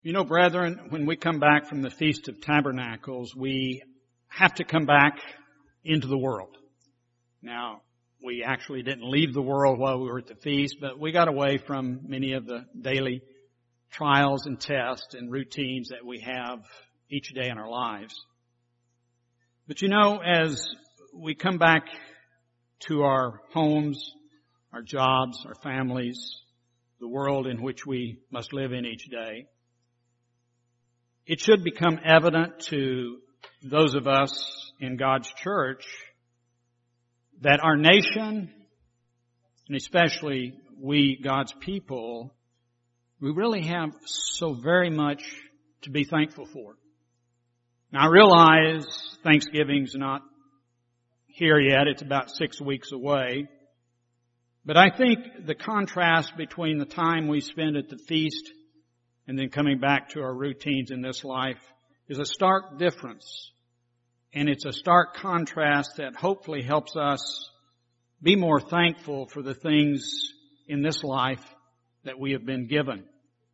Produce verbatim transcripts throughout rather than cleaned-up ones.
You know, brethren, when we come back from the Feast of Tabernacles, we have to come back into the world. Now, we actually didn't leave the world while we were at the feast, but we got away from many of the daily trials and tests and routines that we have each day in our lives. But you know, as we come back to our homes, our jobs, our families, the world in which we must live in each day, it should become evident to those of us in God's church that our nation, and especially we, God's people, we really have so very much to be thankful for. Now I realize Thanksgiving's not here yet. It's about six weeks away. But I think the contrast between the time we spend at the feast and then coming back to our routines in this life is a stark difference. And it's a stark contrast that hopefully helps us be more thankful for the things in this life that we have been given.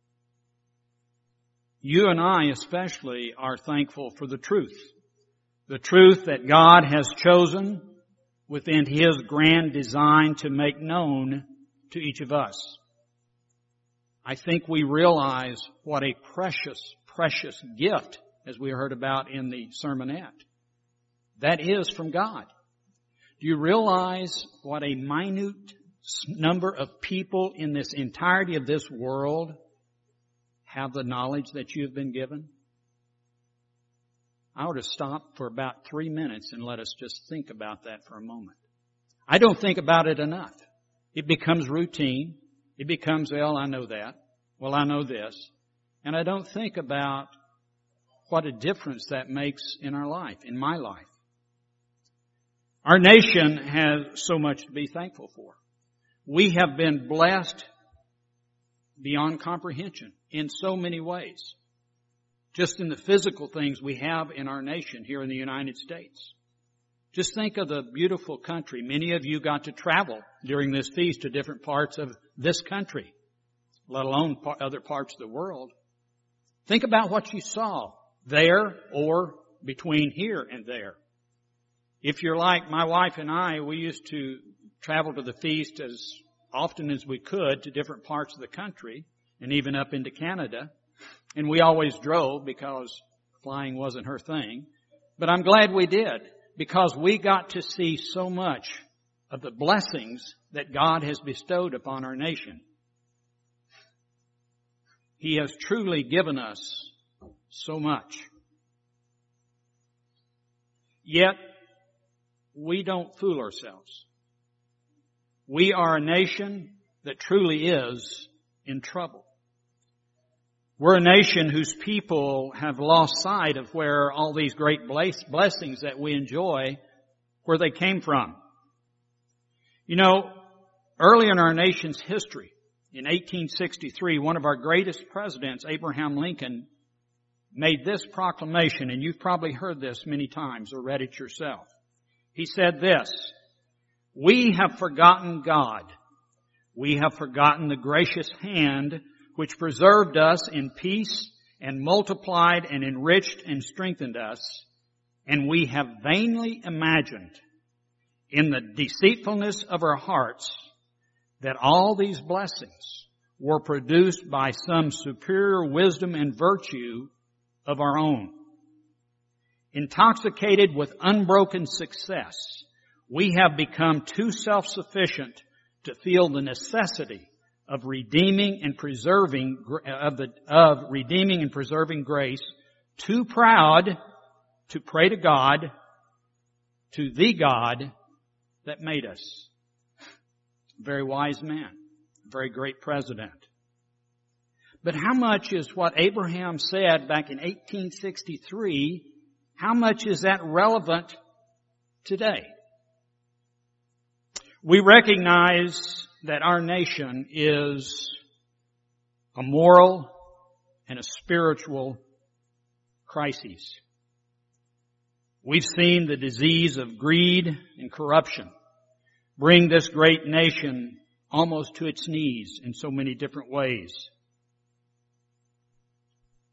You and I especially are thankful for the truth. The truth that God has chosen within His grand design to make known to each of us. I think we realize what a precious, precious gift, as we heard about in the sermonette, that is from God. Do you realize what a minute number of people in this entirety of this world have the knowledge that you've been given? I ought to stop for about three minutes and let us just think about that for a moment. I don't think about it enough. It becomes routine. It becomes, well, I know that. Well, I know this. And I don't think about what a difference that makes in our life, in my life. Our nation has so much to be thankful for. We have been blessed beyond comprehension in so many ways. Just in the physical things we have in our nation here in the United States. Just think of the beautiful country. Many of you got to travel during this feast to different parts of this country, let alone other parts of the world. Think about what you saw there or between here and there. If you're like my wife and I, we used to travel to the feast as often as we could to different parts of the country and even up into Canada. And we always drove because flying wasn't her thing. But I'm glad we did because we got to see so much of the blessings that God has bestowed upon our nation. He has truly given us so much. Yet, we don't fool ourselves. We are a nation that truly is in trouble. We're a nation whose people have lost sight of where all these great blessings that we enjoy, where they came from. You know, early in our nation's history, in eighteen sixty-three, one of our greatest presidents, Abraham Lincoln, made this proclamation, and you've probably heard this many times or read it yourself. He said this, "We have forgotten God. We have forgotten the gracious hand which preserved us in peace and multiplied and enriched and strengthened us. And we have vainly imagined in the deceitfulness of our hearts that all these blessings were produced by some superior wisdom and virtue of our own. Intoxicated with unbroken success, we have become too self-sufficient to feel the necessity of redeeming and preserving of the of redeeming and preserving grace, too proud to pray to God, to the God that made us." Very wise man, very great president. But how much is what Abraham said back in eighteen sixty-three, how much is that relevant today? We recognize that our nation is a moral and a spiritual crisis. We've seen the disease of greed and corruption bring this great nation almost to its knees in so many different ways.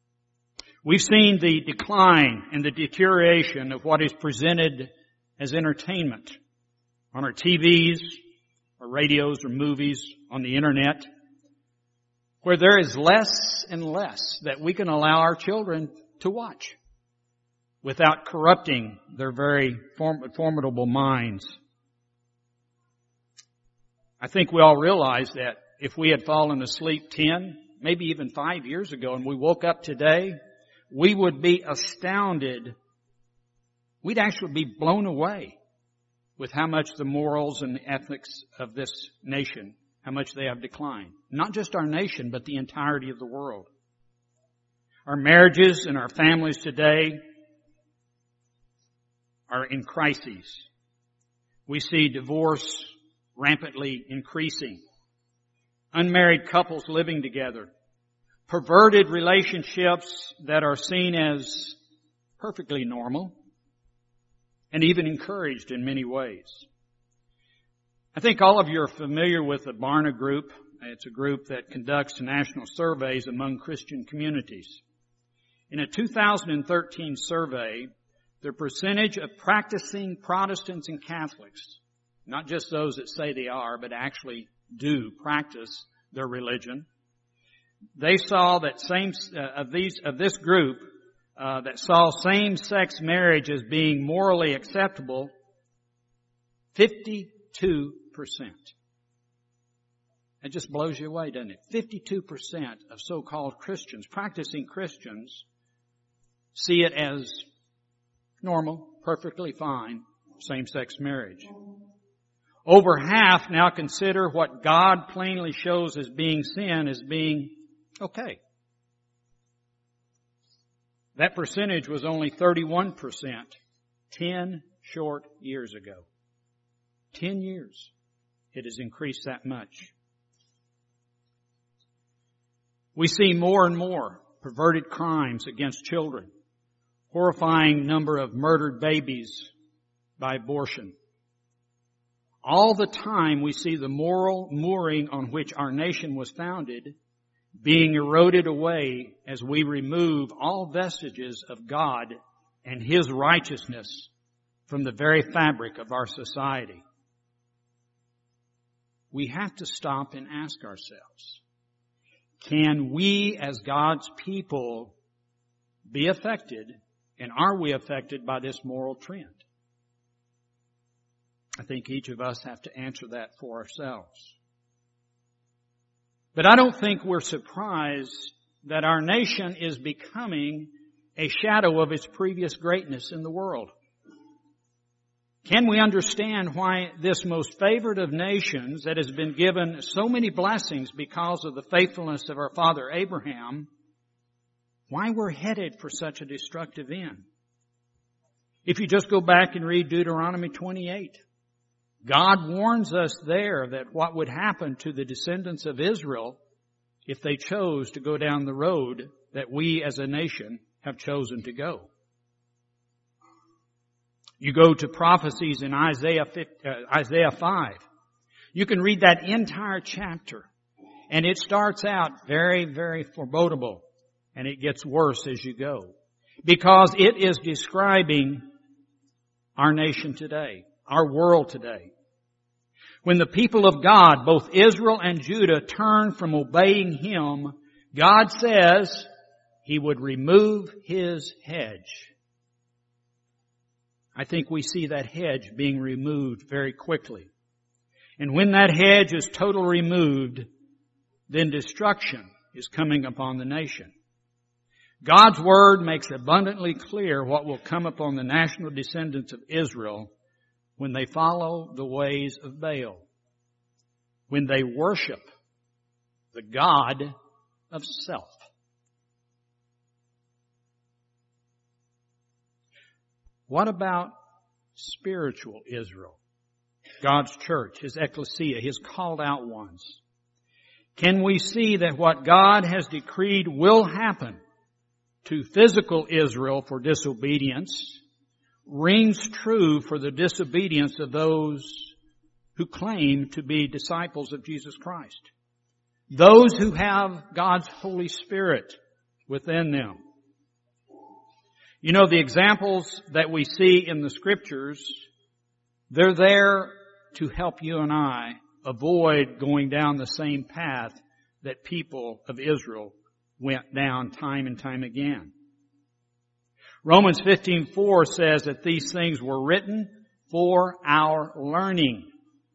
We've seen the decline and the deterioration of what is presented as entertainment on our T Vs, or radios, or movies, on the internet, where there is less and less that we can allow our children to watch without corrupting their very form- formidable minds. I think we all realize that if we had fallen asleep ten, maybe even five years ago, and we woke up today, we would be astounded. We'd actually be blown away with how much the morals and the ethics of this nation, how much they have declined. Not just our nation, but the entirety of the world. Our marriages and our families today are in crises. We see divorce rampantly increasing. Unmarried couples living together. Perverted relationships that are seen as perfectly normal and even encouraged in many ways. I think all of you are familiar with the Barna Group. It's a group that conducts national surveys among Christian communities. In a two thousand thirteen survey, the percentage of practicing Protestants and Catholics, not just those that say they are, but actually do practice their religion, they saw that same uh, of these of this group uh, that saw same-sex marriage as being morally acceptable, fifty-two percent. It just blows you away, doesn't it? fifty-two percent of so-called Christians, practicing Christians, see it as normal, perfectly fine, same-sex marriage. Over half now consider what God plainly shows as being sin as being okay. That percentage was only thirty-one percent ten short years ago. Ten years. It has increased that much. We see more and more perverted crimes against children. Horrifying number of murdered babies by abortion. All the time we see the moral mooring on which our nation was founded being eroded away as we remove all vestiges of God and His righteousness from the very fabric of our society. We have to stop and ask ourselves, can we as God's people be affected, and are we affected by this moral trend? I think each of us have to answer that for ourselves. But I don't think we're surprised that our nation is becoming a shadow of its previous greatness in the world. Can we understand why this most favored of nations that has been given so many blessings because of the faithfulness of our father Abraham, why we're headed for such a destructive end? If you just go back and read Deuteronomy twenty-eight, God warns us there that what would happen to the descendants of Israel if they chose to go down the road that we as a nation have chosen to go. You go to prophecies in Isaiah five. You can read that entire chapter, and it starts out very, very forebodable, and it gets worse as you go, because it is describing our nation today, our world today. When the people of God, both Israel and Judah, turn from obeying Him, God says He would remove His hedge. I think we see that hedge being removed very quickly. And when that hedge is totally removed, then destruction is coming upon the nation. God's Word makes abundantly clear what will come upon the national descendants of Israel when they follow the ways of Baal, when they worship the god of self. What about spiritual Israel? God's church, His ecclesia, His called out ones. Can we see that what God has decreed will happen to physical Israel for disobedience rings true for the disobedience of those who claim to be disciples of Jesus Christ. Those who have God's Holy Spirit within them. You know, the examples that we see in the Scriptures, they're there to help you and I avoid going down the same path that people of Israel went down time and time again. Romans fifteen four says that these things were written for our learning.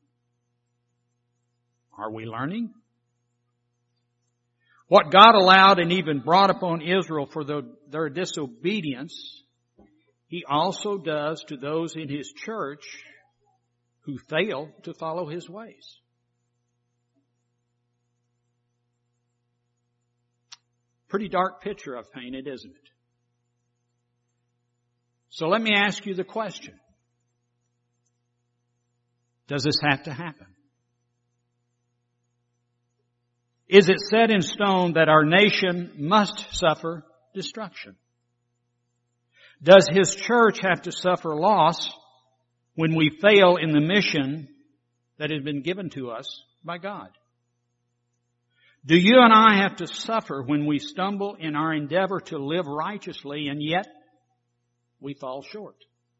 Are we learning? What God allowed and even brought upon Israel for the, their disobedience, He also does to those in His church who fail to follow His ways. Pretty dark picture I've painted, isn't it? So let me ask you the question. Does this have to happen? Is it set in stone that our nation must suffer destruction? Does His church have to suffer loss when we fail in the mission that has been given to us by God? Do you and I have to suffer when we stumble in our endeavor to live righteously and yet we fall short?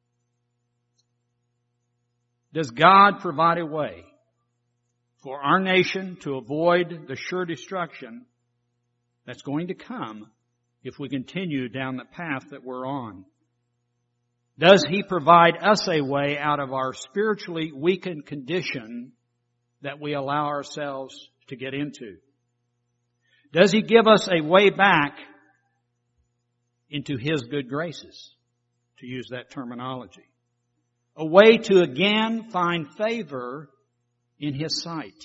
Does God provide a way for our nation to avoid the sure destruction that's going to come if we continue down the path that we're on? Does He provide us a way out of our spiritually weakened condition that we allow ourselves to get into? Does He give us a way back into His good graces, to use that terminology? A way to again find favor in His sight.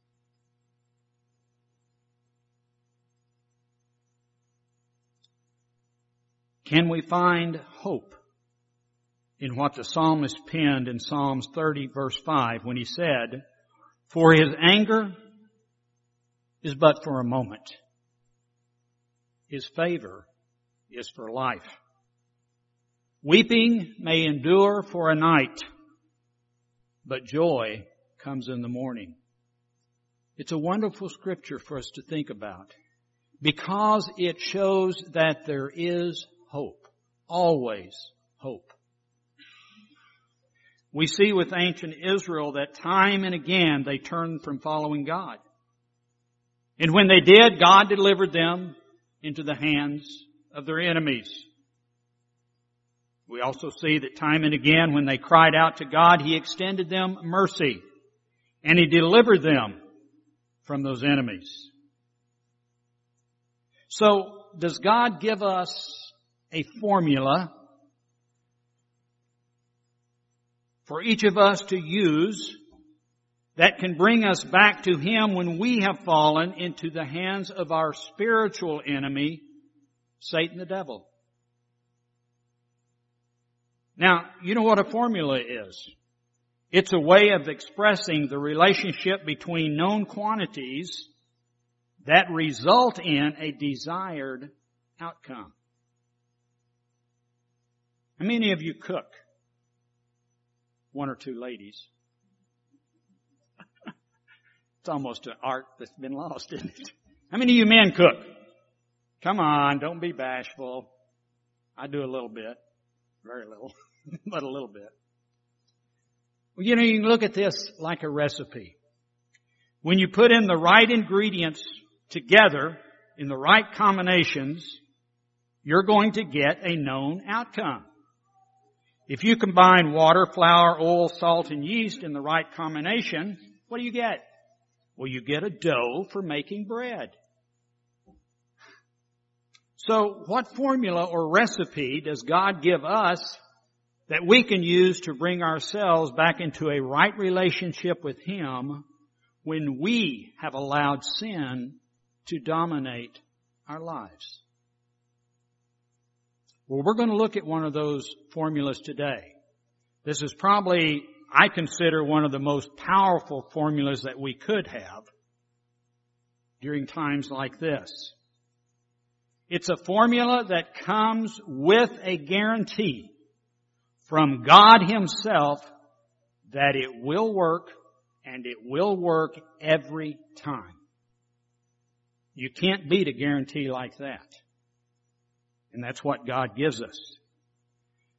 Can we find hope in what the psalmist penned in Psalms thirty verse five when he said, "For His anger is but for a moment. His favor is for life. Weeping may endure for a night, but joy comes in the morning." It's a wonderful scripture for us to think about because it shows that there is hope. Always hope. We see with ancient Israel that time and again they turned from following God. And when they did, God delivered them into the hands of their enemies. We also see that time and again when they cried out to God, He extended them mercy and He delivered them from those enemies. So, does God give us a formula for each of us to use that can bring us back to Him when we have fallen into the hands of our spiritual enemy, Satan the devil? Now, you know what a formula is. It's a way of expressing the relationship between known quantities that result in a desired outcome. How many of you cook? One or two ladies. It's almost an art that's been lost, isn't it? How many of you men cook? Come on, don't be bashful. I do a little bit. Very little, but a little bit. Well, you know, you can look at this like a recipe. When you put in the right ingredients together in the right combinations, you're going to get a known outcome. If you combine water, flour, oil, salt, and yeast in the right combination, what do you get? Well, you get a dough for making bread. So what formula or recipe does God give us that we can use to bring ourselves back into a right relationship with Him when we have allowed sin to dominate our lives? Well, we're going to look at one of those formulas today. This is probably, I consider, one of the most powerful formulas that we could have during times like this. It's a formula that comes with a guarantee from God Himself that it will work, and it will work every time. You can't beat a guarantee like that. And that's what God gives us.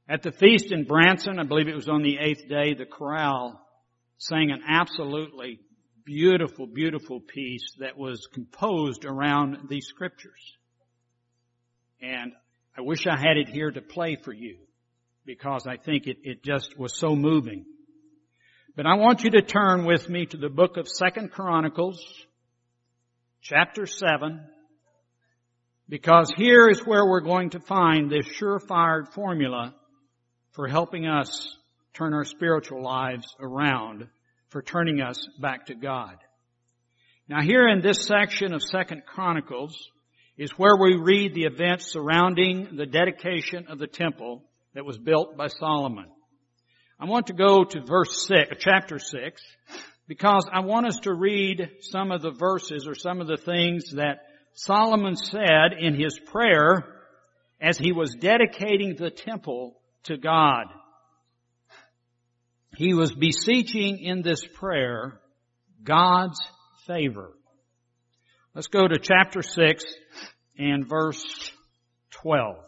At the feast in Branson, I believe it was on the eighth day, the chorale sang an absolutely beautiful, beautiful piece that was composed around these scriptures. And I wish I had it here to play for you, because I think it, it just was so moving. But I want you to turn with me to the book of Second Chronicles, chapter seven, because here is where we're going to find this surefire formula for helping us turn our spiritual lives around, for turning us back to God. Now here in this section of Second Chronicles is where we read the events surrounding the dedication of the temple that was built by Solomon. I want to go to verse six, chapter six, because I want us to read some of the verses or some of the things that Solomon said in his prayer as he was dedicating the temple to God. He was beseeching in this prayer God's favor. Let's go to chapter six and verse twelve.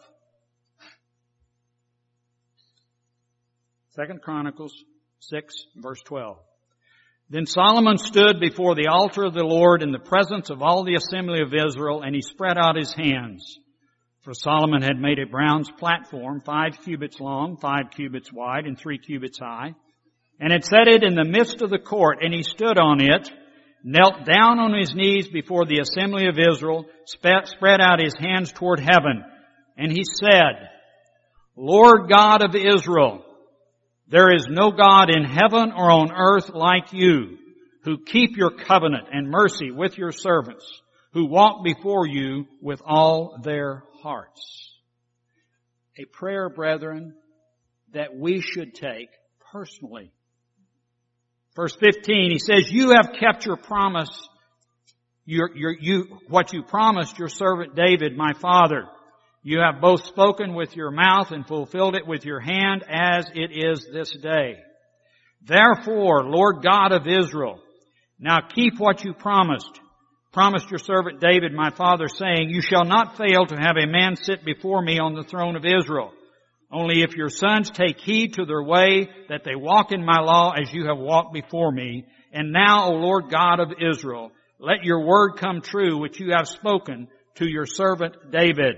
Second Chronicles six, verse twelve. Then Solomon stood before the altar of the Lord in the presence of all the assembly of Israel, and he spread out his hands. For Solomon had made a bronze platform, five cubits long, five cubits wide, and three cubits high, and had set it in the midst of the court, and he stood on it, knelt down on his knees before the assembly of Israel, spread out his hands toward heaven, and he said, Lord God of Israel, there is no God in heaven or on earth like you, who keep your covenant and mercy with your servants, who walk before you with all their hearts. A prayer, brethren, that we should take personally. Verse fifteen, he says, you have kept your promise, your, your, you, what you promised your servant David, my father. You have both spoken with your mouth and fulfilled it with your hand, as it is this day. Therefore, Lord God of Israel, now keep what you promised. Promised your servant David, my father, saying, you shall not fail to have a man sit before me on the throne of Israel. Only if your sons take heed to their way, that they walk in my law as you have walked before me. And now, O Lord God of Israel, let your word come true, which you have spoken to your servant David.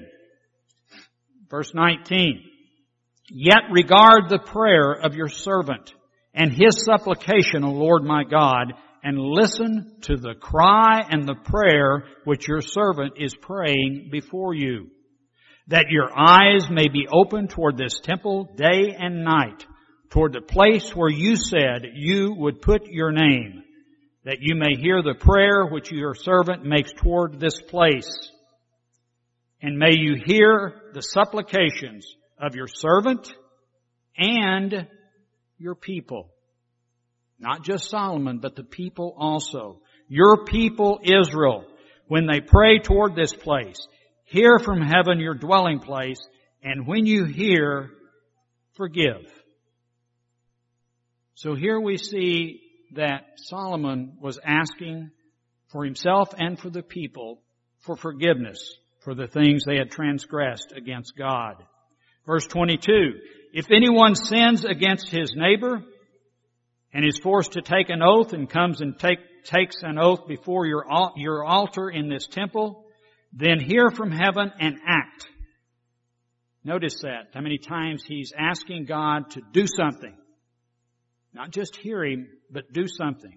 Verse nineteen, yet regard the prayer of your servant and his supplication, O Lord my God, and listen to the cry and the prayer which your servant is praying before you, that your eyes may be open toward this temple day and night, toward the place where you said you would put your name, that you may hear the prayer which your servant makes toward this place. And may you hear the supplications of your servant and your people. Not just Solomon, but the people also. Your people Israel, when they pray toward this place, hear from heaven your dwelling place, and when you hear, forgive. So here we see that Solomon was asking for himself and for the people for forgiveness for the things they had transgressed against God. Verse twenty-two, if anyone sins against his neighbor and is forced to take an oath and comes and take, takes an oath before your, your altar in this temple, then hear from heaven and act. Notice that, how many times he's asking God to do something. Not just hear him, but do something.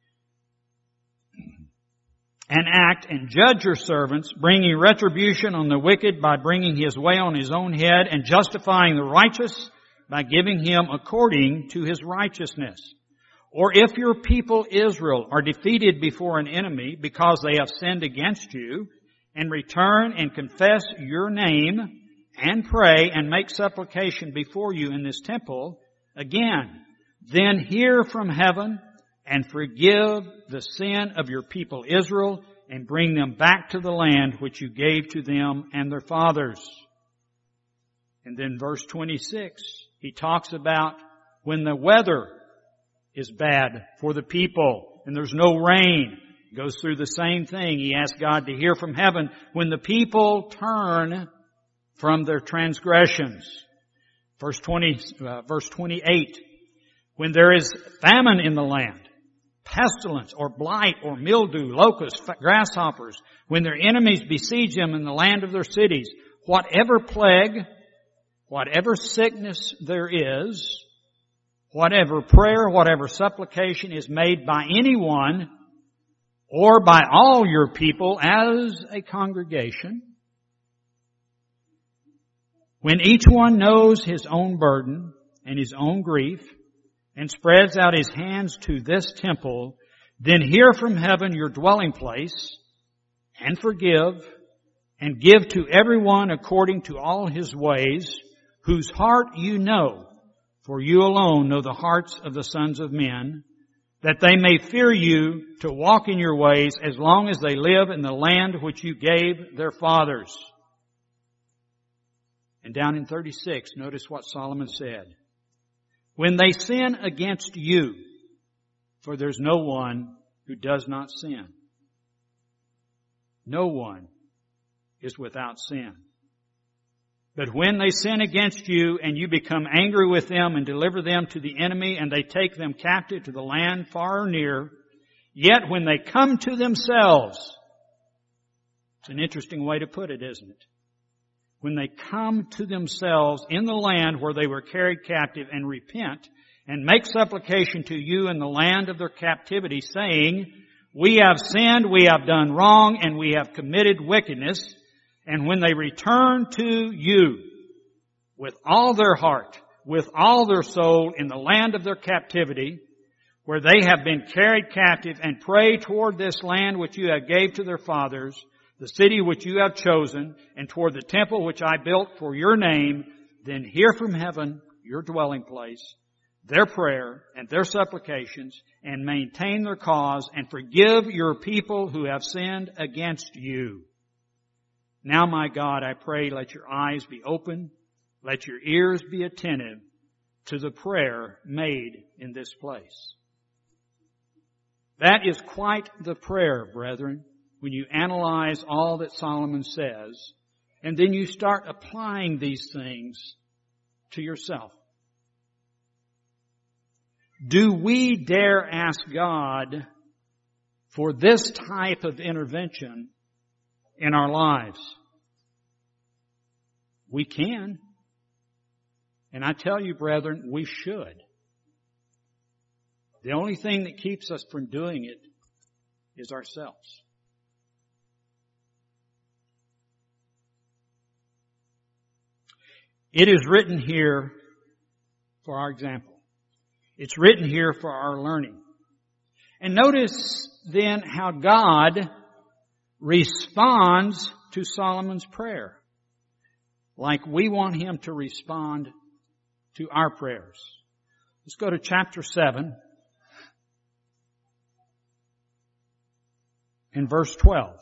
And act and judge your servants, bringing retribution on the wicked by bringing his way on his own head, and justifying the righteous by giving him according to his righteousness. Or if your people Israel are defeated before an enemy because they have sinned against you, and return and confess your name, and pray and make supplication before you in this temple, again, then hear from heaven and forgive the sin of your people Israel, and bring them back to the land which you gave to them and their fathers. And then verse twenty-six, he talks about when the weather is bad for the people and there's no rain. He goes through the same thing. He asks God to hear from heaven when the people turn from their transgressions. Verse twenty, uh, verse twenty-eight. When there is famine in the land, pestilence or blight or mildew, locusts, grasshoppers, when their enemies besiege them in the land of their cities, whatever plague, whatever sickness there is, whatever prayer, whatever supplication is made by anyone or by all your people as a congregation, when each one knows his own burden and his own grief and spreads out his hands to this temple, then hear from heaven your dwelling place and forgive and give to everyone according to all his ways, whose heart you know, for you alone know the hearts of the sons of men, that they may fear you to walk in your ways as long as they live in the land which you gave their fathers. And down in thirty-six, notice what Solomon said. When they sin against you, for there's no one who does not sin. No one is without sin. But when they sin against you and you become angry with them and deliver them to the enemy and they take them captive to the land far or near, yet when they come to themselves, it's an interesting way to put it, isn't it? When they come to themselves in the land where they were carried captive and repent and make supplication to you in the land of their captivity, saying, we have sinned, we have done wrong, and we have committed wickedness. And when they return to you with all their heart, with all their soul in the land of their captivity, where they have been carried captive, and pray toward this land which you have gave to their fathers, the city which you have chosen, and toward the temple which I built for your name, then hear from heaven your dwelling place, their prayer and their supplications, and maintain their cause, and forgive your people who have sinned against you. Now, my God, I pray, let your eyes be open, let your ears be attentive to the prayer made in this place. That is quite the prayer, brethren, when you analyze all that Solomon says, and then you start applying these things to yourself. Do we dare ask God for this type of intervention in our lives? We can. And I tell you, brethren, we should. The only thing that keeps us from doing it is ourselves. It is written here for our example. It's written here for our learning. And notice then how God responds to Solomon's prayer, like we want Him to respond to our prayers. Let's go to chapter seven and verse twelve.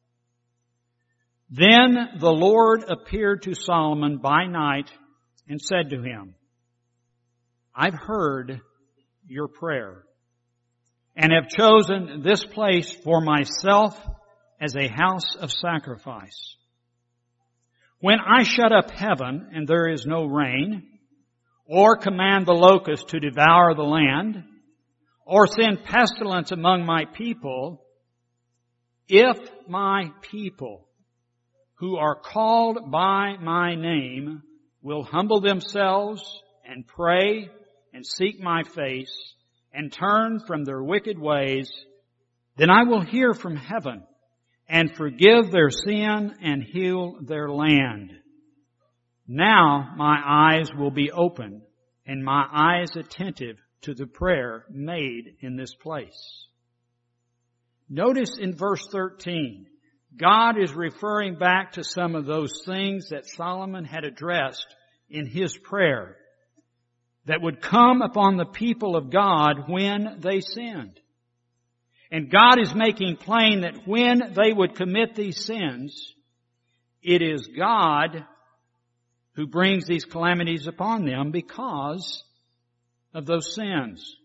Then the Lord appeared to Solomon by night and said to him, I've heard your prayer and have chosen this place for myself as a house of sacrifice. When I shut up heaven and there is no rain, or command the locust to devour the land, or send pestilence among my people, if my people who are called by my name will humble themselves and pray and seek my face and turn from their wicked ways, then I will hear from heaven and forgive their sin and heal their land. Now my eyes will be open and my eyes attentive to the prayer made in this place. Notice in verse thirteen, God is referring back to some of those things that Solomon had addressed in his prayer that would come upon the people of God when they sinned. And God is making plain that when they would commit these sins, it is God who brings these calamities upon them because of those sins.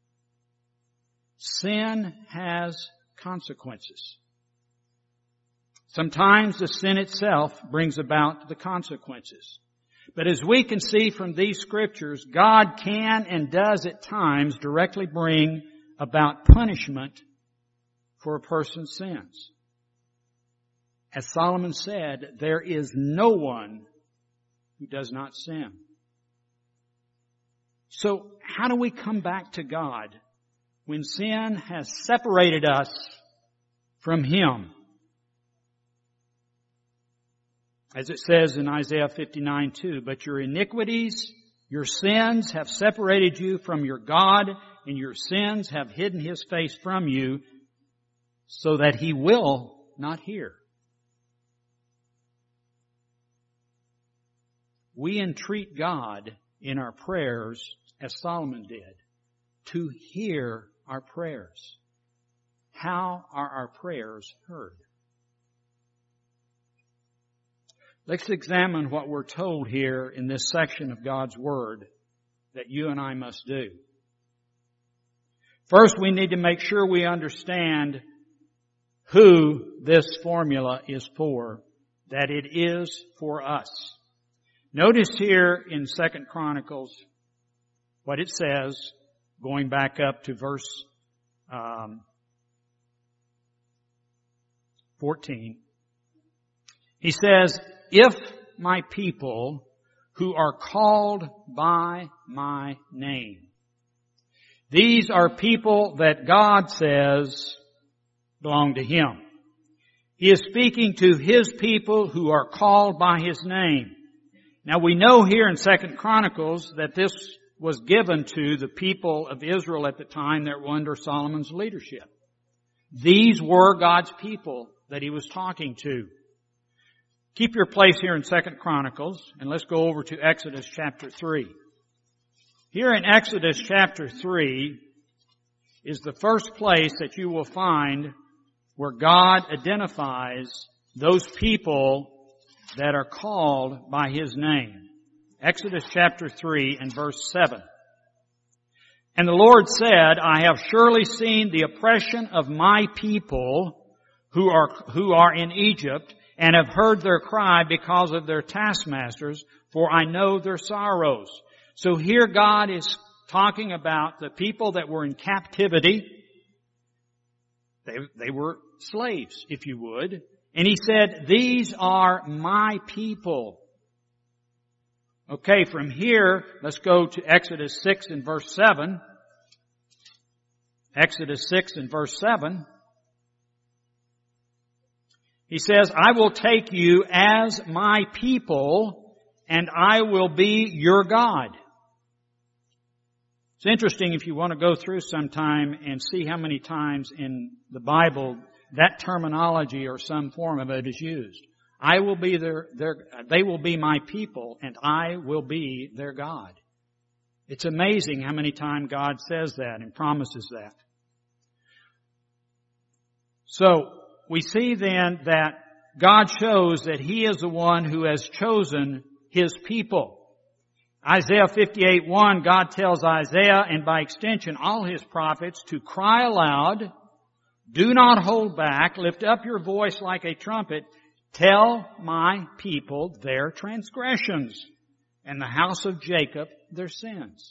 Sin has consequences. Sometimes the sin itself brings about the consequences. But as we can see from these scriptures, God can and does at times directly bring about punishment for a person's sins. As Solomon said, there is no one who does not sin. So how do we come back to God when sin has separated us from Him? As it says in Isaiah fifty-nine two, but your iniquities, your sins have separated you from your God, and your sins have hidden His face from you, so that He will not hear. We entreat God in our prayers, as Solomon did, to hear our prayers. How are our prayers heard? Let's examine what we're told here in this section of God's Word that you and I must do. First, we need to make sure we understand who this formula is for, that it is for us. Notice here in Second Chronicles what it says, going back up to verse um, fourteen. He says, if my people who are called by my name. These are people that God says belong to Him. He is speaking to His people who are called by His name. Now we know here in Second Chronicles that this was given to the people of Israel at the time that were under Solomon's leadership. These were God's people that He was talking to. Keep your place here in Second Chronicles, and let's go over to Exodus chapter three. Here in Exodus chapter three is the first place that you will find where God identifies those people that are called by His name. Exodus chapter three and verse seven. And the Lord said, I have surely seen the oppression of my people who are, who are in Egypt, and have heard their cry because of their taskmasters, for I know their sorrows. So here God is talking about the people that were in captivity. They, they were slaves, if you would. And He said, these are my people. Okay, from here, let's go to Exodus six and verse seven. Exodus six and verse seven. He says, I will take you as my people, and I will be your God. It's interesting if you want to go through sometime and see how many times in the Bible that terminology or some form of it is used. I will be their, their, they will be my people, and I will be their God. It's amazing how many times God says that and promises that. So, we see then that God shows that He is the one who has chosen His people. Isaiah fifty-eight one, God tells Isaiah, and by extension all His prophets, to cry aloud, do not hold back, lift up your voice like a trumpet, tell my people their transgressions, and the house of Jacob their sins.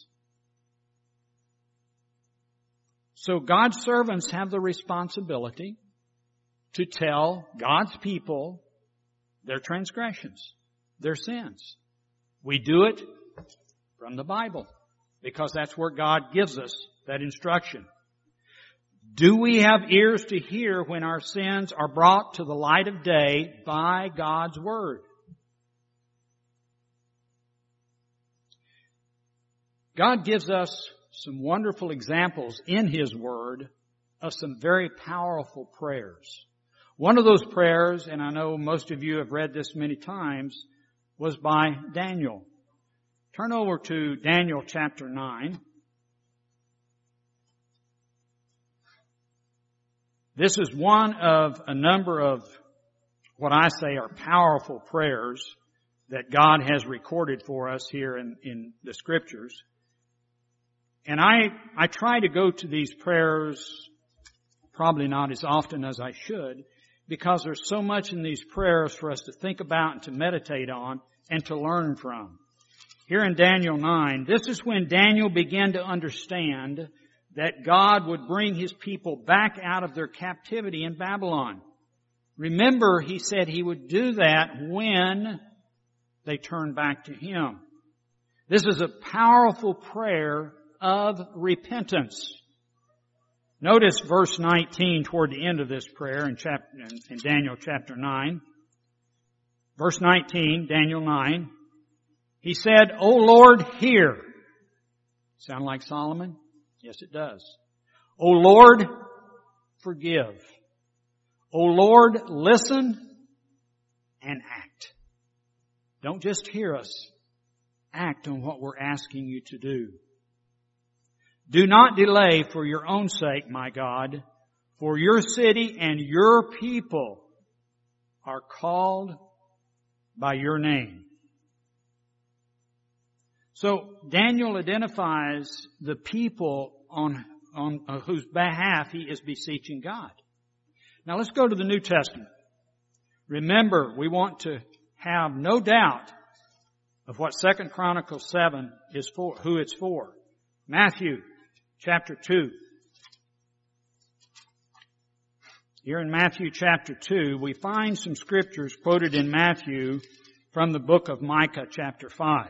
So God's servants have the responsibility to tell God's people their transgressions, their sins. We do it from the Bible because that's where God gives us that instruction. Do we have ears to hear when our sins are brought to the light of day by God's Word? God gives us some wonderful examples in His Word of some very powerful prayers. One of those prayers, and I know most of you have read this many times, was by Daniel. Turn over to Daniel chapter nine. This is one of a number of what I say are powerful prayers that God has recorded for us here in, in the Scriptures. And I, I try to go to these prayers probably not as often as I should, because there's so much in these prayers for us to think about and to meditate on and to learn from. here in Daniel nine, this is when Daniel began to understand that God would bring His people back out of their captivity in Babylon. Remember, He said He would do that when they turn back to Him. This is a powerful prayer of repentance. Notice verse nineteen toward the end of this prayer in, chapter, in Daniel chapter nine. Verse nineteen, Daniel nine. He said, O Lord, hear. Sound like Solomon? Yes, it does. O Lord, forgive. O Lord, listen and act. Don't just hear us. Act on what we're asking you to do. Do not delay for your own sake, my God, for your city and your people are called by your name. So Daniel identifies the people on, on uh, whose behalf he is beseeching God. Now let's go to the New Testament. Remember, we want to have no doubt of what Second Chronicles seven is for, who it's for. Matthew chapter two. Here in Matthew chapter two, we find some scriptures quoted in Matthew from the book of Micah chapter five.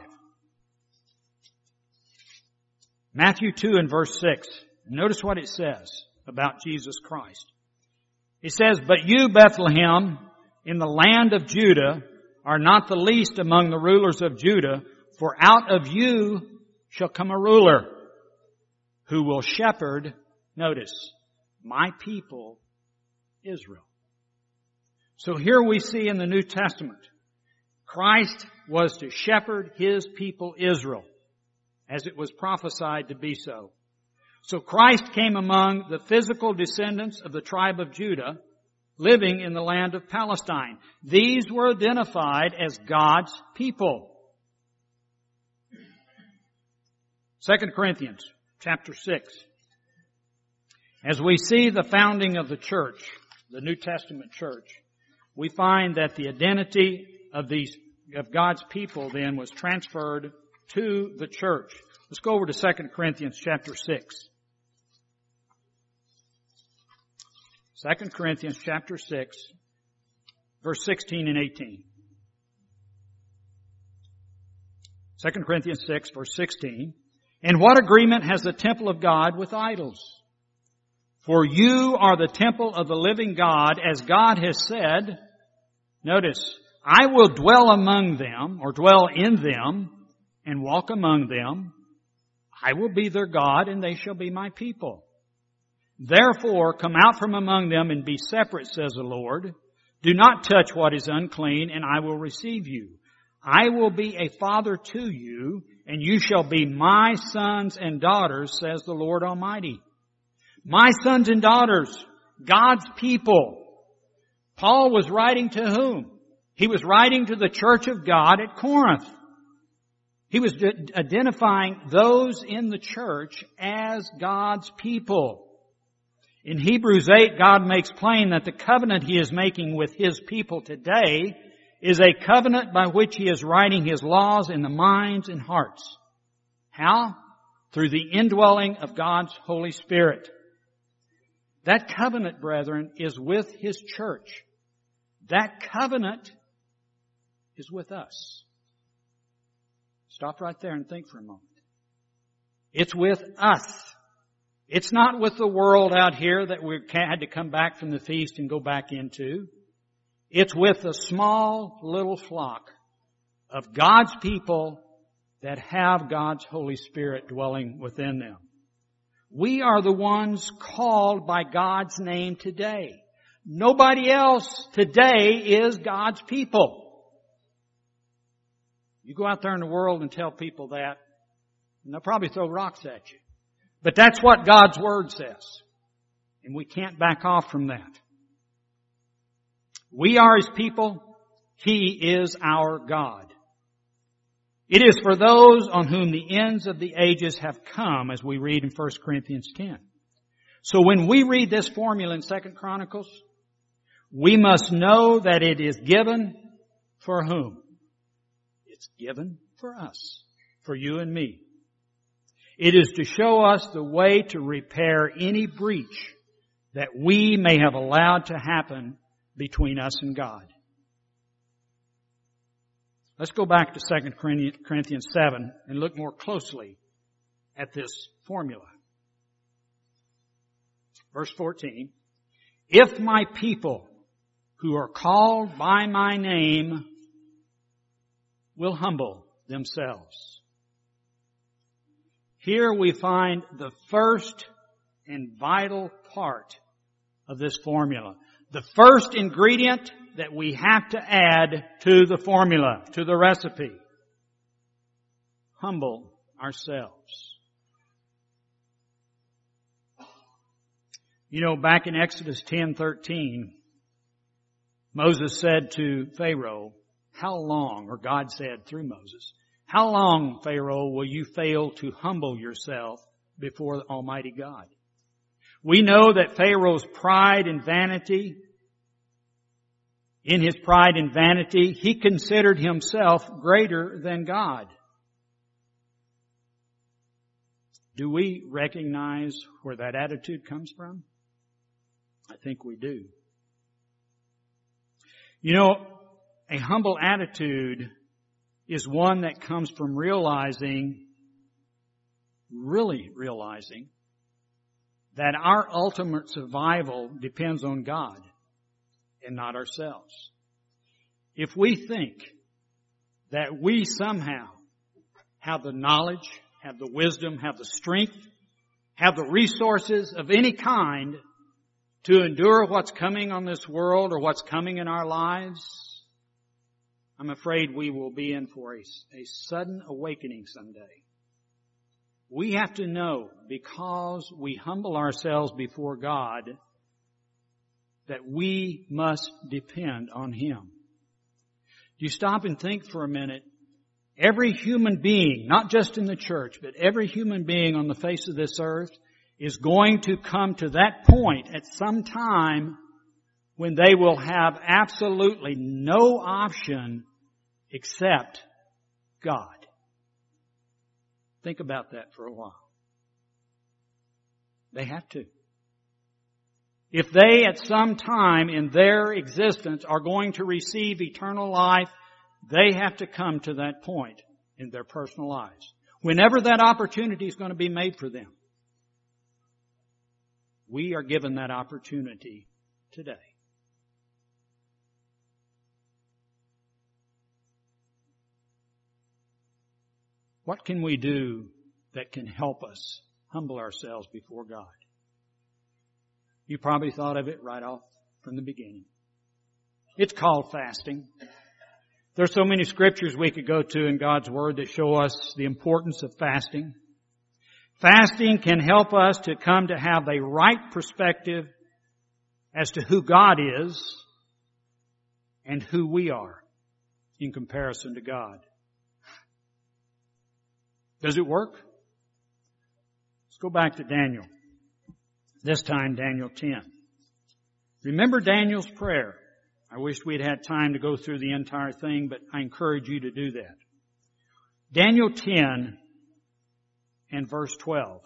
Matthew two and verse six. Notice what it says about Jesus Christ. It says, But you, Bethlehem, in the land of Judah, are not the least among the rulers of Judah, for out of you shall come a ruler who will shepherd, notice, my people, Israel. So here we see in the New Testament, Christ was to shepherd His people Israel, as it was prophesied to be so. So Christ came among the physical descendants of the tribe of Judah, living in the land of Palestine. These were identified as God's people. Second Corinthians chapter six. As we see the founding of the church, the New Testament church, we find that the identity of these, of God's people then was transferred to the church. Let's go over to Second Corinthians chapter six. Second Corinthians chapter six, verse sixteen and eighteen. Second Corinthians six, verse sixteen. And what agreement has the temple of God with idols? For you are the temple of the living God, as God has said. Notice, I will dwell among them, or dwell in them, and walk among them. I will be their God, and they shall be my people. Therefore, come out from among them and be separate, says the Lord. Do not touch what is unclean, and I will receive you. I will be a father to you, and you shall be my sons and daughters, says the Lord Almighty. My sons and daughters, God's people. Paul was writing to whom? He was writing to the church of God at Corinth. He was identifying those in the church as God's people. In Hebrews eight, God makes plain that the covenant He is making with His people today is a covenant by which He is writing His laws in the minds and hearts. How? Through the indwelling of God's Holy Spirit. That covenant, brethren, is with His church. That covenant is with us. Stop right there and think for a moment. It's with us. It's not with the world out here that we had to come back from the feast and go back into. It's with a small little flock of God's people that have God's Holy Spirit dwelling within them. We are the ones called by God's name today. Nobody else today is God's people. You go out there in the world and tell people that, and they'll probably throw rocks at you. But that's what God's Word says. And we can't back off from that. We are His people. He is our God. It is for those on whom the ends of the ages have come, as we read in First Corinthians ten. So when we read this formula in Second Chronicles, we must know that it is given for whom? It's given for us. for you and me. It is to show us the way to repair any breach that we may have allowed to happen between us and God. Let's go back to Second Corinthians seven and look more closely at this formula. Verse fourteen, if my people who are called by my name will humble themselves. Here we find the first and vital part of this formula. The first ingredient that we have to add to the formula, to the recipe. Humble ourselves. You know, back in Exodus ten thirteen, Moses said to Pharaoh, how long, or God said through Moses, how long, Pharaoh, will you fail to humble yourself before Almighty God? We know that Pharaoh's pride and vanity, in his pride and vanity, he considered himself greater than God. Do we recognize where that attitude comes from? I think we do. You know, a humble attitude is one that comes from realizing, really realizing, that our ultimate survival depends on God and not ourselves. If we think that we somehow have the knowledge, have the wisdom, have the strength, have the resources of any kind to endure what's coming on this world or what's coming in our lives, I'm afraid we will be in for a, a sudden awakening someday. We have to know, because we humble ourselves before God, that we must depend on Him. Do you stop and think for a minute? Every human being, not just in the church, but every human being on the face of this earth is going to come to that point at some time when they will have absolutely no option except God. Think about that for a while. They have to. If they at some time in their existence are going to receive eternal life, they have to come to that point in their personal lives. Whenever that opportunity is going to be made for them. We are given that opportunity today. What can we do that can help us humble ourselves before God? You probably thought of it right off from the beginning. It's called fasting. There's so many scriptures we could go to in God's Word that show us the importance of fasting. Fasting can help us to come to have a right perspective as to who God is and who we are in comparison to God. Does it work? Let's go back to Daniel. This time, Daniel ten. Remember Daniel's prayer. I wish we'd had time to go through the entire thing, but I encourage you to do that. Daniel ten and verse twelve.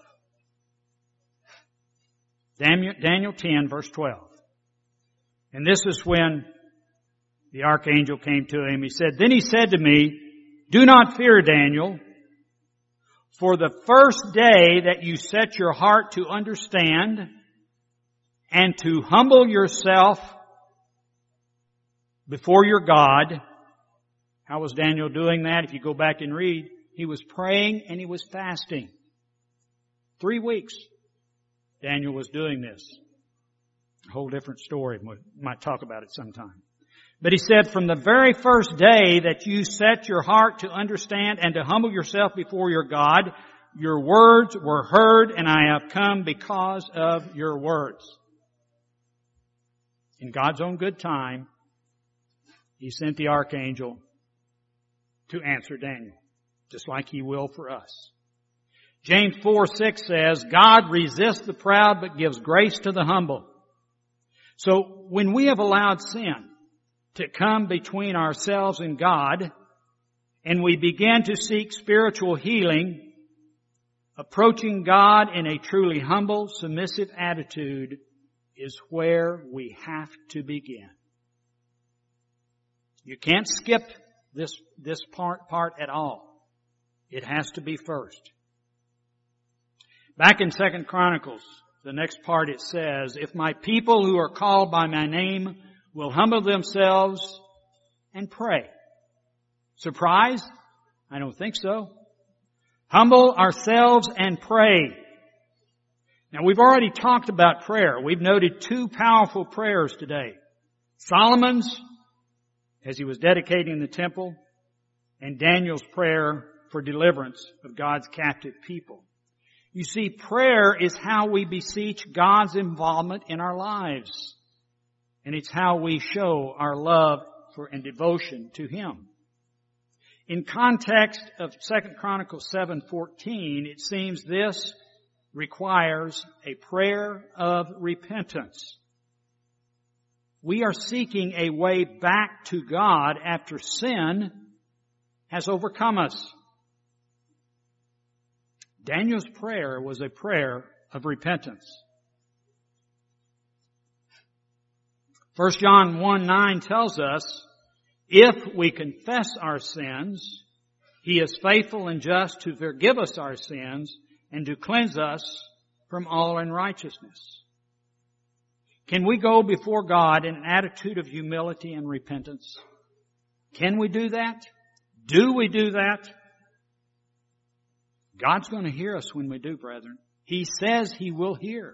Daniel, Daniel ten, verse twelve. And this is when the archangel came to him. He said, Then he said to me, Do not fear, Daniel, for the first day that you set your heart to understand and to humble yourself before your God. How was Daniel doing that? If you go back and read, he was praying and he was fasting. Three weeks Daniel was doing this. A whole different story. We might talk about it sometime. But he said, from the very first day that you set your heart to understand and to humble yourself before your God, your words were heard, and I have come because of your words. In God's own good time, He sent the archangel to answer Daniel, just like He will for us. James four six says, God resists the proud but gives grace to the humble. So when we have allowed sin to come between ourselves and God, and we begin to seek spiritual healing, approaching God in a truly humble, submissive attitude is where we have to begin. You can't skip this, this part, part at all. It has to be first. Back in Second Chronicles, the next part it says, if my people who are called by my name will humble themselves and pray. Surprise? I don't think so. Humble ourselves and pray. Now we've already talked about prayer. We've noted two powerful prayers today. Solomon's, as he was dedicating the temple, and Daniel's prayer for deliverance of God's captive people. You see, prayer is how we beseech God's involvement in our lives. And it's how we show our love for and devotion to Him. In context of Second Chronicles seven fourteen, it seems this requires a prayer of repentance. We are seeking a way back to God after sin has overcome us. Daniel's prayer was a prayer of repentance. First John one nine tells us, if we confess our sins, He is faithful and just to forgive us our sins and to cleanse us from all unrighteousness. Can we go before God in an attitude of humility and repentance? Can we do that? Do we do that? God's going to hear us when we do, brethren. He says He will hear.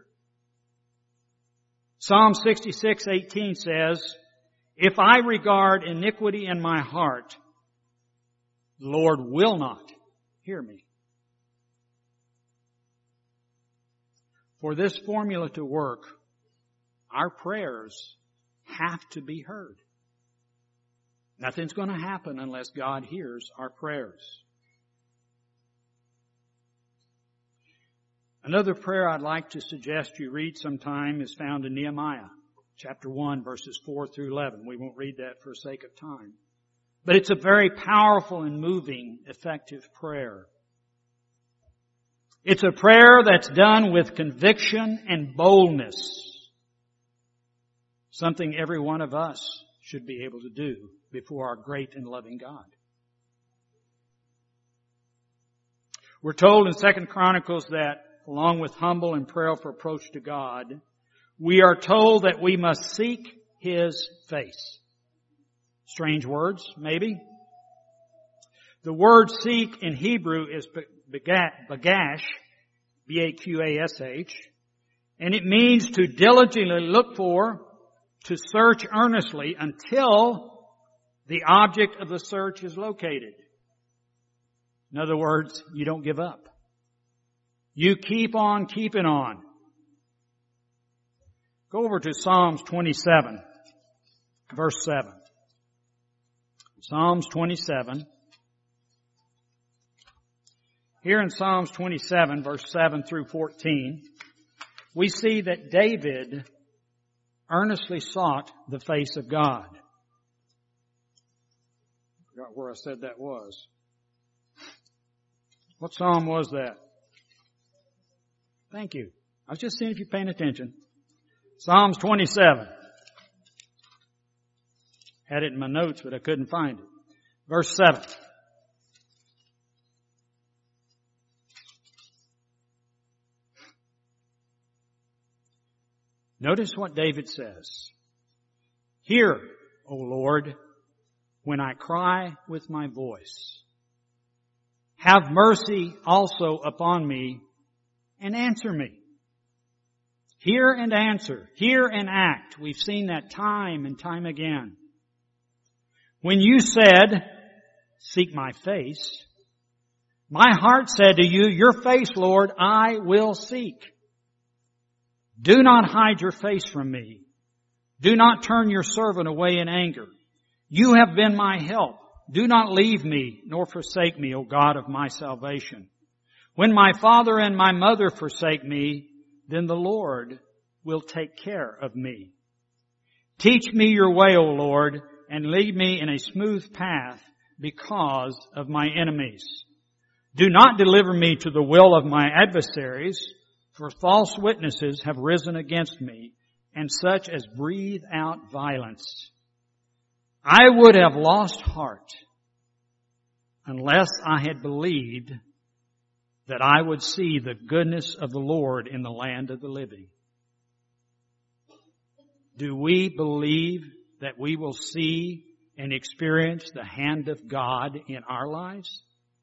Psalm sixty-six eighteen says, if I regard iniquity in my heart, the Lord will not hear me. For this formula to work, our prayers have to be heard. Nothing's going to happen unless God hears our prayers. Another prayer I'd like to suggest you read sometime is found in Nehemiah, chapter one, verses four through eleven. We won't read that for sake of time. But it's a very powerful and moving, effective prayer. It's a prayer that's done with conviction and boldness. Something every one of us should be able to do before our great and loving God. We're told in Second Chronicles that along with humble and prayerful approach to God, we are told that we must seek His face. Strange words, maybe. The word seek in Hebrew is bagash, B A Q A S H, and it means to diligently look for, to search earnestly until the object of the search is located. In other words, you don't give up. You keep on keeping on. Go over to Psalms twenty-seven, verse seven. Psalms twenty-seven. Here in Psalms twenty-seven, verse seven through fourteen, we see that David earnestly sought the face of God. I forgot where I said that was. What psalm was that? Thank you. I was just seeing if you're paying attention. Psalms twenty-seven. Had it in my notes, but I couldn't find it. Verse seven. Notice what David says. Hear, O Lord, when I cry with my voice. Have mercy also upon me and answer me. Hear and answer. Hear and act. We've seen that time and time again. When you said, seek my face, my heart said to you, your face, Lord, I will seek. Do not hide your face from me. Do not turn your servant away in anger. You have been my help. Do not leave me nor forsake me, O God of my salvation. When my father and my mother forsake me, then the Lord will take care of me. Teach me your way, O Lord, and lead me in a smooth path because of my enemies. Do not deliver me to the will of my adversaries, for false witnesses have risen against me, and such as breathe out violence. I would have lost heart unless I had believed that I would see the goodness of the Lord in the land of the living. Do we believe that we will see and experience the hand of God in our lives?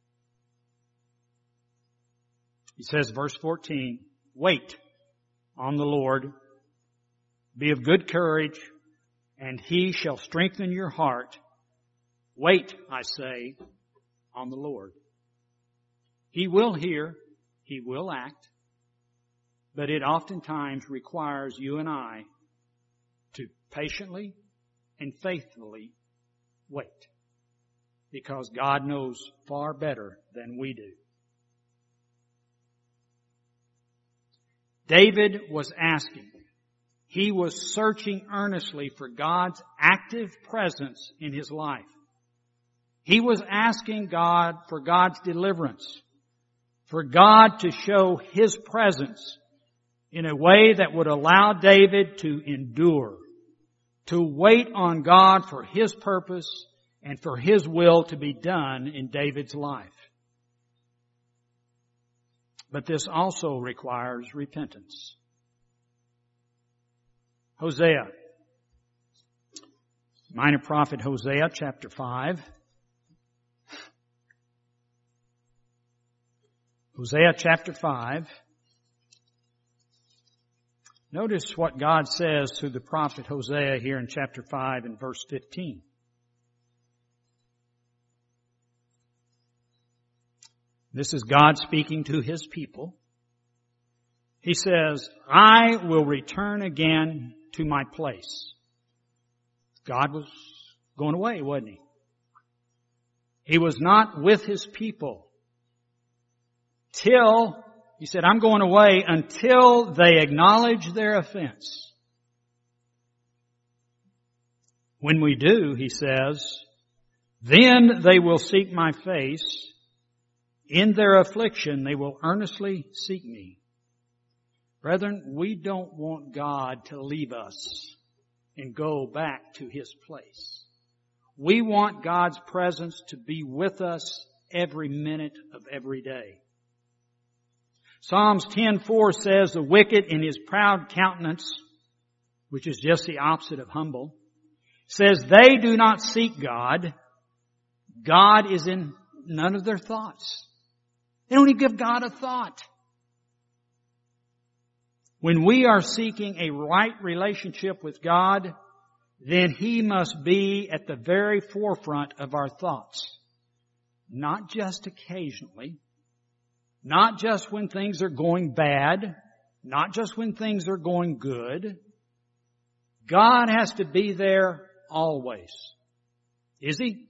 He says, verse fourteen, wait on the Lord, be of good courage, and He shall strengthen your heart. Wait, I say, on the Lord. He will hear, He will act, but it oftentimes requires you and I to patiently and faithfully wait, because God knows far better than we do. David was asking, he was searching earnestly for God's active presence in his life. He was asking God for God's deliverance, for God to show His presence in a way that would allow David to endure, to wait on God for His purpose and for His will to be done in David's life. But this also requires repentance. Hosea, minor prophet Hosea, chapter five. Hosea chapter five. Notice what God says to the prophet Hosea here in chapter five and verse fifteen. This is God speaking to His people. He says, I will return again to my place. God was going away, wasn't He? He was not with His people till, He said, I'm going away until they acknowledge their offense. When we do, He says, then they will seek my face. In their affliction, they will earnestly seek me. Brethren, we don't want God to leave us and go back to His place. We want God's presence to be with us every minute of every day. Psalms ten four says, the wicked in his proud countenance, which is just the opposite of humble, says they do not seek God. God is in none of their thoughts. They don't even give God a thought. When we are seeking a right relationship with God, then He must be at the very forefront of our thoughts. Not just occasionally. Not just when things are going bad. Not just when things are going good. God has to be there always. Is He?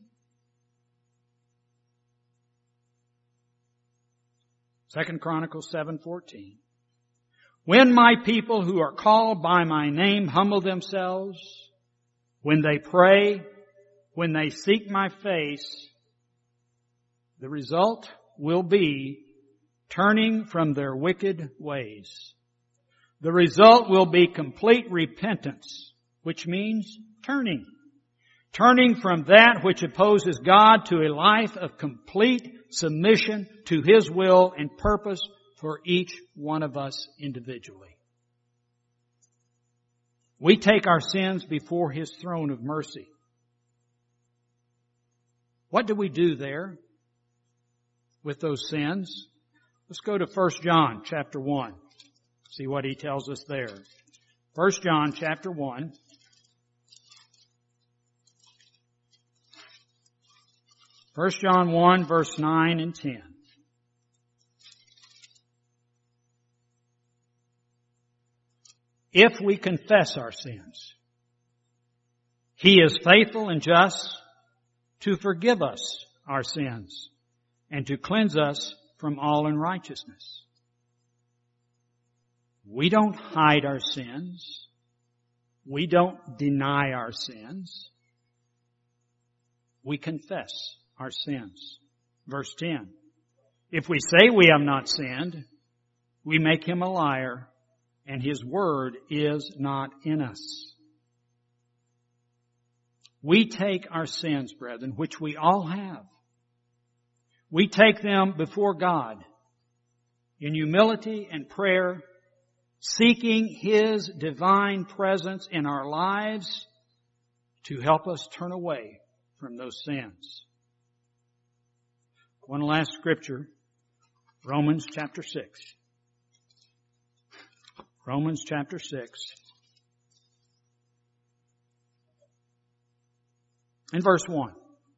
Second Chronicles seven fourteen. When my people who are called by my name humble themselves, when they pray, when they seek my face, the result will be turning from their wicked ways. The result will be complete repentance, which means turning. Turning from that which opposes God to a life of complete submission to His will and purpose for each one of us individually. We take our sins before His throne of mercy. What do we do there with those sins? Let's go to First John chapter one. See what he tells us there. First John chapter one. First John one, verse nine and ten. If we confess our sins, He is faithful and just to forgive us our sins and to cleanse us from all unrighteousness. We don't hide our sins. We don't deny our sins. We confess our sins. Verse ten. If we say we have not sinned, we make Him a liar, and His word is not in us. We take our sins, brethren, which we all have. We take them before God in humility and prayer, seeking His divine presence in our lives to help us turn away from those sins. One last scripture, Romans chapter six. Romans chapter six. And verse one.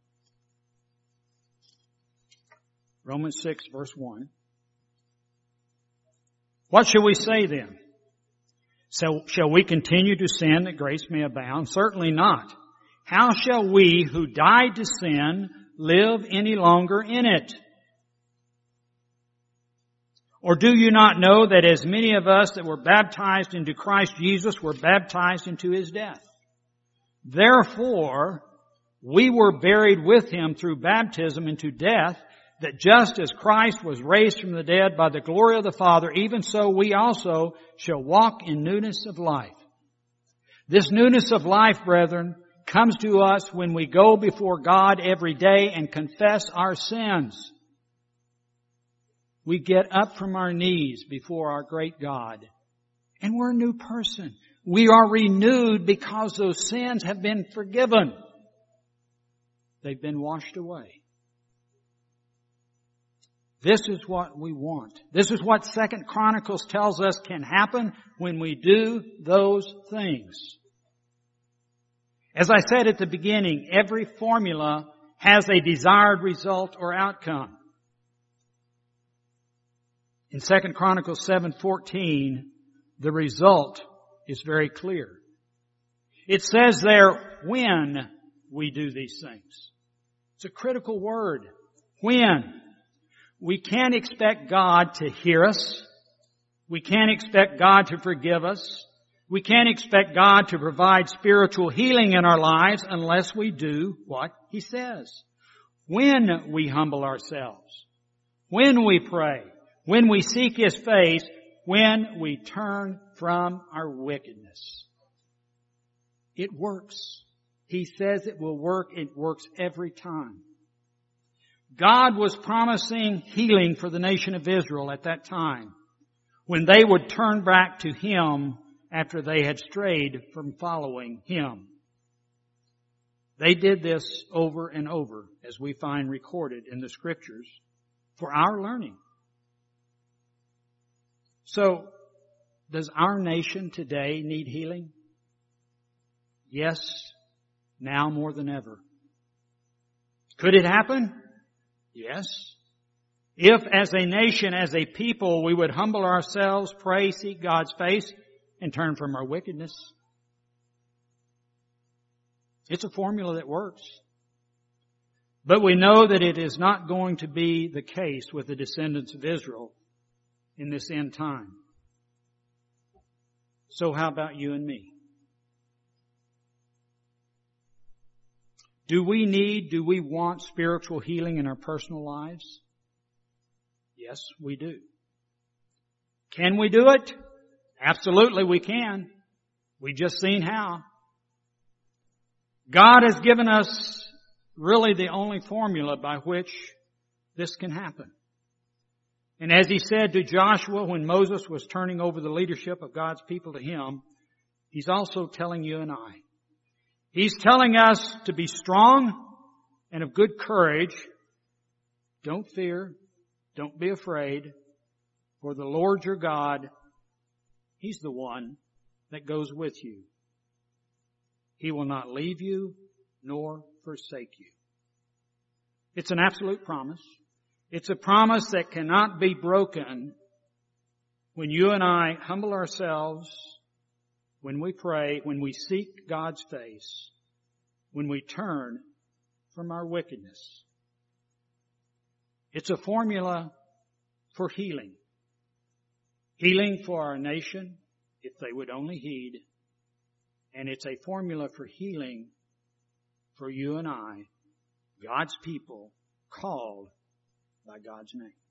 Romans six, verse one. What shall we say then? So shall we continue to sin that grace may abound? Certainly not. How shall we who died to sin live any longer in it? Or do you not know that as many of us that were baptized into Christ Jesus were baptized into His death? Therefore, we were buried with Him through baptism into death, that just as Christ was raised from the dead by the glory of the Father, even so we also shall walk in newness of life. This newness of life, brethren, comes to us when we go before God every day and confess our sins. We get up from our knees before our great God, and we're a new person. We are renewed because those sins have been forgiven. They've been washed away. This is what we want. This is what Second Chronicles tells us can happen when we do those things. As I said at the beginning, every formula has a desired result or outcome. In Second Chronicles seven fourteen, the result is very clear. It says there, when we do these things. It's a critical word. When. We can't expect God to hear us. We can't expect God to forgive us. We can't expect God to provide spiritual healing in our lives unless we do what He says. When we humble ourselves, when we pray, when we seek His face, when we turn from our wickedness. It works. He says it will work. It works every time. God was promising healing for the nation of Israel at that time, when they would turn back to Him after they had strayed from following Him. They did this over and over, as we find recorded in the Scriptures, for our learning. So, does our nation today need healing? Yes, now more than ever. Could it happen? Yes. If as a nation, as a people, we would humble ourselves, pray, seek God's face, and turn from our wickedness. It's a formula that works. But we know that it is not going to be the case with the descendants of Israel in this end time. So how about you and me? Do we need, do we want spiritual healing in our personal lives? Yes, we do. Can we do it? Absolutely we can. We've just seen how. God has given us really the only formula by which this can happen. And as He said to Joshua when Moses was turning over the leadership of God's people to him, He's also telling you and I. He's telling us to be strong and of good courage. Don't fear. Don't be afraid. For the Lord your God, He's the one that goes with you. He will not leave you nor forsake you. It's an absolute promise. It's a promise that cannot be broken when you and I humble ourselves, when we pray, when we seek God's face, when we turn from our wickedness. It's a formula for healing. Healing for our nation, if they would only heed. And it's a formula for healing for you and I God's people called by God's name.